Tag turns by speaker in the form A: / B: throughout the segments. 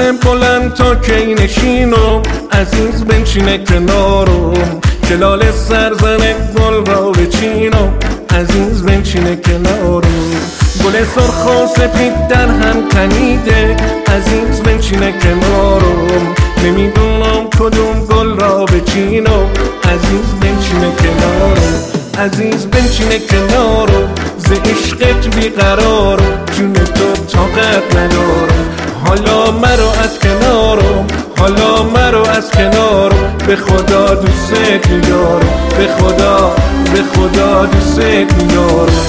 A: بلند تا کی نشینم، عزیز بنشینه کنارم، جلال سرزن گل را بچینم، عزیز بنشینه کنارم. گل سرخ و سپید در هم تنیده، عزیز بنشینه کنارم، نمیدونم کدوم گل را بچینم، عزیز بنشینه کنارم. عزیز بنشینه کنارم، ز عشقت بیقرارم، جون تو طاقت ندارم، حالا مرو از کنارم، حالا مرو از کنارم، به خدا دوست می‌دارم، به خدا دوست می‌دارم.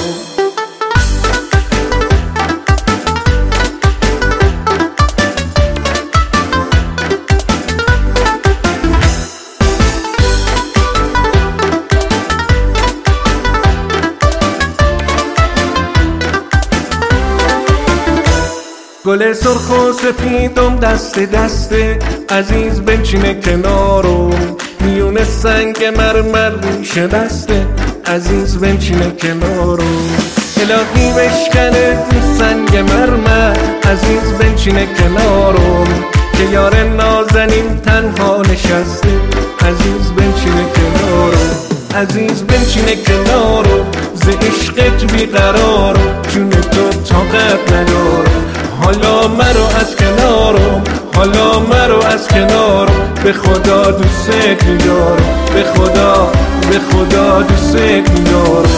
A: گل سرخ و سپیدم دست دسته، عزیز بنشینه کنارم، میون سنگ مرمر ریشه بسته، عزیز بنشینه کنارم. الهی بشکنه این سنگ مرمر، عزیز بنشینه کنارم، که یار نازنین تنها نشسته، عزیز بنشینه کنارم. عزیز بنشینه کنارم، ز عشقت بیقرارم، جون تو طاقت ندارم، حالا مرو از کنارم، حالا مرو از کنارم، به خدا دوست می‌دارم، به خدا دوست می‌دارم.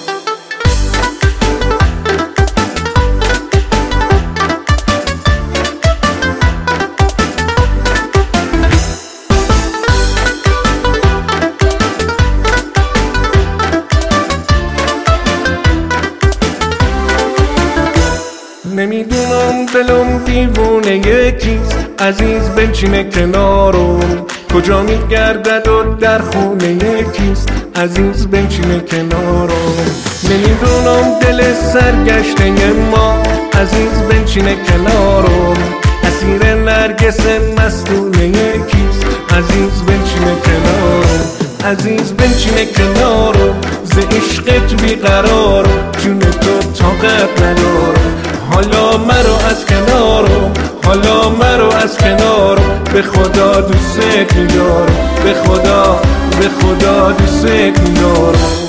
A: نمیدونم دلم دیوونه یکیست، عزیز بنشینه کنارم، کجا میگردد و در خونه یکیست، عزیز بنشینه کنارم. نمیدونم دل سرگشته ما، عزیز بنشینه کنارم، اسیر نرگس مستونه یکیست، عزیز بنشینه کنارم. عزیز بنشینه کنارم، ز عشقت بیقرارم، جون تو طاقت ندارم، حالا مرو از کنارم، حالا مرو از کنارم، به خدا دوست می‌دارم، به خدا دوست می‌دارم.